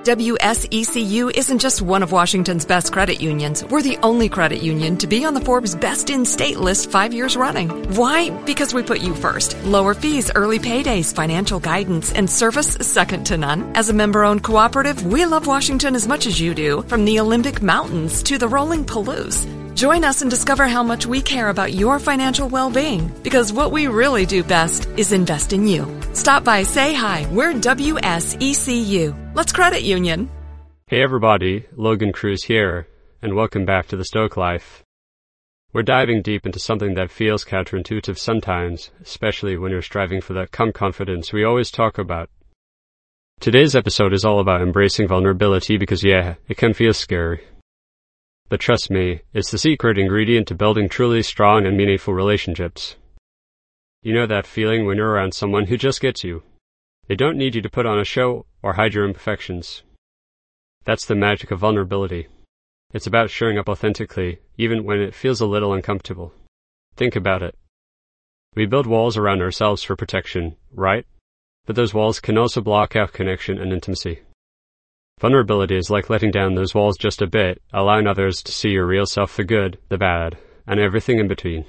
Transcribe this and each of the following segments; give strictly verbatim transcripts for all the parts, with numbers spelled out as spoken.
W S E C U isn't just one of Washington's best credit unions. We're the only credit union to be on the Forbes Best in State list five years running. Why? Because we put you first. Lower fees, early paydays, financial guidance, and service second to none. As a member-owned cooperative, we love Washington as much as you do, from the Olympic Mountains to the rolling Palouse. Join us and discover how much we care about your financial well-being, because what we really do best is invest in you. Stop by, say hi. We're W S E C U. Let's credit union. Hey everybody, Logan Cruz here, and welcome back to The Stoic Life. We're diving deep into something that feels counterintuitive sometimes, especially when you're striving for that calm confidence we always talk about. Today's episode is all about embracing vulnerability because yeah, it can feel scary. But trust me, it's the secret ingredient to building truly strong and meaningful relationships. You know that feeling when you're around someone who just gets you. They don't need you to put on a show or hide your imperfections. That's the magic of vulnerability. It's about showing up authentically, even when it feels a little uncomfortable. Think about it. We build walls around ourselves for protection, right? But those walls can also block out connection and intimacy. Vulnerability is like letting down those walls just a bit, allowing others to see your real self, the good, the bad, and everything in between.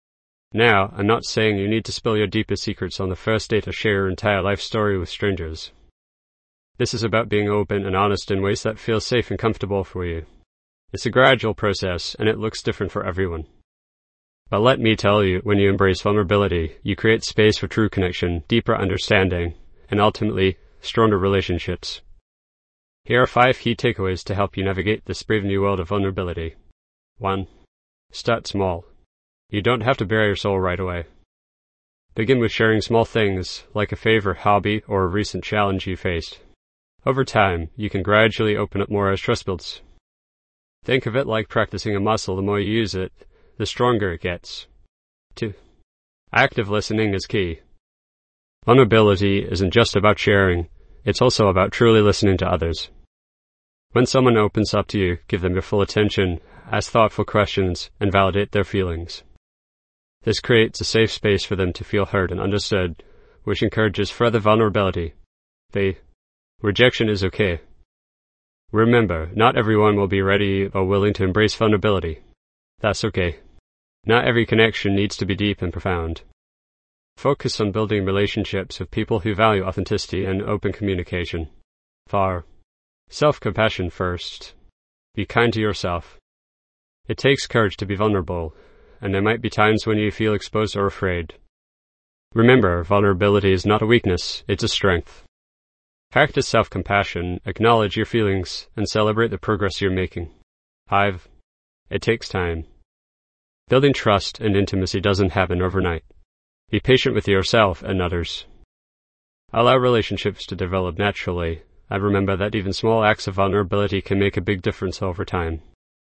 Now, I'm not saying you need to spill your deepest secrets on the first date or share your entire life story with strangers. This is about being open and honest in ways that feel safe and comfortable for you. It's a gradual process, and it looks different for everyone. But let me tell you, when you embrace vulnerability, you create space for true connection, deeper understanding, and ultimately, stronger relationships. Here are five key takeaways to help you navigate this brave new world of vulnerability. one. Start small. You don't have to bare your soul right away. Begin with sharing small things, like a favorite hobby or a recent challenge you faced. Over time, you can gradually open up more as trust builds. Think of it like practicing a muscle. The more you use it, the stronger it gets. two. Active listening is key. Vulnerability isn't just about sharing. It's also about truly listening to others. When someone opens up to you, give them your full attention, ask thoughtful questions, and validate their feelings. This creates a safe space for them to feel heard and understood, which encourages further vulnerability. three. Rejection is okay. Remember, not everyone will be ready or willing to embrace vulnerability. That's okay. Not every connection needs to be deep and profound. Focus on building relationships with people who value authenticity and open communication. four. Self-compassion first. Be kind to yourself. It takes courage to be vulnerable, and there might be times when you feel exposed or afraid. Remember, vulnerability is not a weakness, it's a strength. Practice self-compassion, acknowledge your feelings, and celebrate the progress you're making. five. It takes time. Building trust and intimacy doesn't happen overnight. Be patient with yourself and others. Allow relationships to develop naturally, and remember that even small acts of vulnerability can make a big difference over time.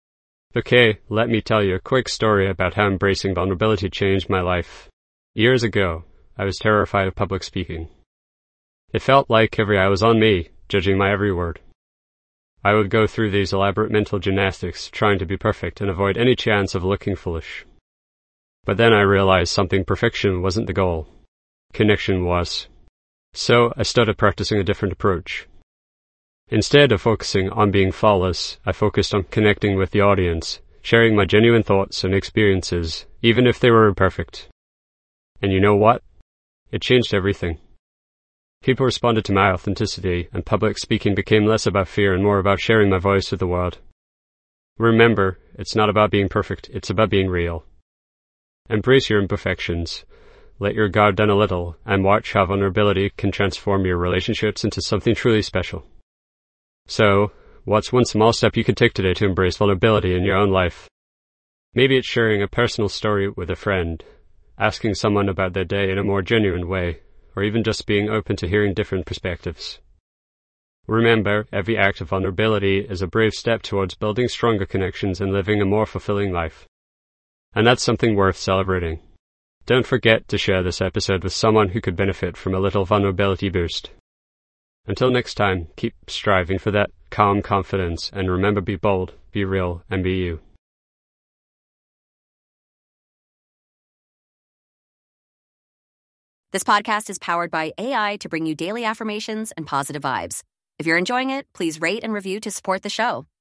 Okay, let me tell you a quick story about how embracing vulnerability changed my life. Years ago, I was terrified of public speaking. It felt like every eye was on me, judging my every word. I would go through these elaborate mental gymnastics, trying to be perfect and avoid any chance of looking foolish. But then I realized something. Perfection wasn't the goal. Connection was. So I started practicing a different approach. Instead of focusing on being flawless, I focused on connecting with the audience, sharing my genuine thoughts and experiences, even if they were imperfect. And you know what? It changed everything. People responded to my authenticity, and public speaking became less about fear and more about sharing my voice with the world. Remember, it's not about being perfect, it's about being real. Embrace your imperfections, let your guard down a little, and watch how vulnerability can transform your relationships into something truly special. So, what's one small step you could take today to embrace vulnerability in your own life? Maybe it's sharing a personal story with a friend, asking someone about their day in a more genuine way, or even just being open to hearing different perspectives. Remember, every act of vulnerability is a brave step towards building stronger connections and living a more fulfilling life. And that's something worth celebrating. Don't forget to share this episode with someone who could benefit from a little vulnerability boost. Until next time, keep striving for that calm confidence, and remember, be bold, be real, and be you. This podcast is powered by A I to bring you daily affirmations and positive vibes. If you're enjoying it, please rate and review to support the show.